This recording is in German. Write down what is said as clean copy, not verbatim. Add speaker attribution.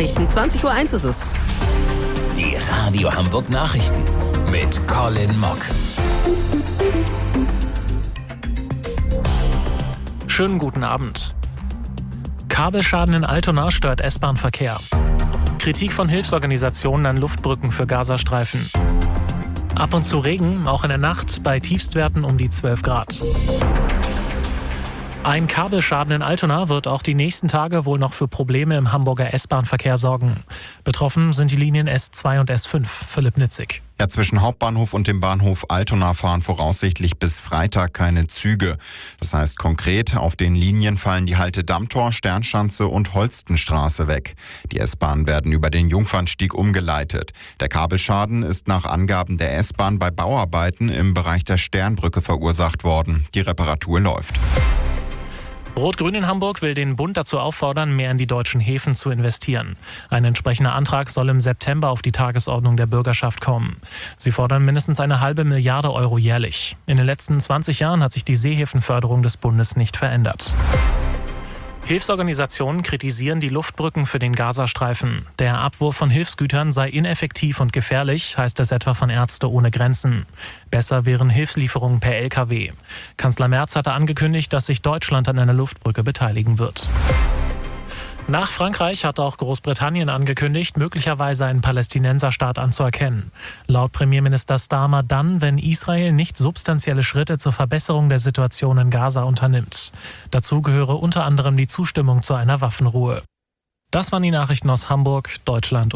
Speaker 1: Nachrichten. 20:01 ist es.
Speaker 2: Die Radio Hamburg Nachrichten mit Colin Mock.
Speaker 3: Schönen guten Abend. Kabelschaden in Altona stört S-Bahn-Verkehr. Kritik von Hilfsorganisationen an Luftbrücken für Gazastreifen. Ab und zu Regen, auch in der Nacht, bei Tiefstwerten um die 12 Grad. Ein Kabelschaden in Altona wird auch die nächsten Tage wohl noch für Probleme im Hamburger S-Bahn-Verkehr sorgen. Betroffen sind die Linien S2 und S5. Philipp Nitzig.
Speaker 4: Ja, zwischen Hauptbahnhof und dem Bahnhof Altona fahren voraussichtlich bis Freitag keine Züge. Das heißt konkret, auf den Linien fallen die Halte Dammtor, Sternschanze und Holstenstraße weg. Die S-Bahnen werden über den Jungfernstieg umgeleitet. Der Kabelschaden ist nach Angaben der S-Bahn bei Bauarbeiten im Bereich der Sternbrücke verursacht worden. Die Reparatur läuft.
Speaker 3: Rot-Grün in Hamburg will den Bund dazu auffordern, mehr in die deutschen Häfen zu investieren. Ein entsprechender Antrag soll im September auf die Tagesordnung der Bürgerschaft kommen. Sie fordern mindestens 1,5 Milliarde Euro jährlich. In den letzten 20 Jahren hat sich die Seehäfenförderung des Bundes nicht verändert. Hilfsorganisationen kritisieren die Luftbrücken für den Gazastreifen. Der Abwurf von Hilfsgütern sei ineffektiv und gefährlich, heißt es etwa von Ärzte ohne Grenzen. Besser wären Hilfslieferungen per Lkw. Kanzler Merz hatte angekündigt, dass sich Deutschland an einer Luftbrücke beteiligen wird. Nach Frankreich hat auch Großbritannien angekündigt, möglicherweise einen Palästinenserstaat anzuerkennen. Laut Premierminister Starmer dann, wenn Israel nicht substanzielle Schritte zur Verbesserung der Situation in Gaza unternimmt. Dazu gehöre unter anderem die Zustimmung zu einer Waffenruhe. Das waren die Nachrichten aus Hamburg, Deutschland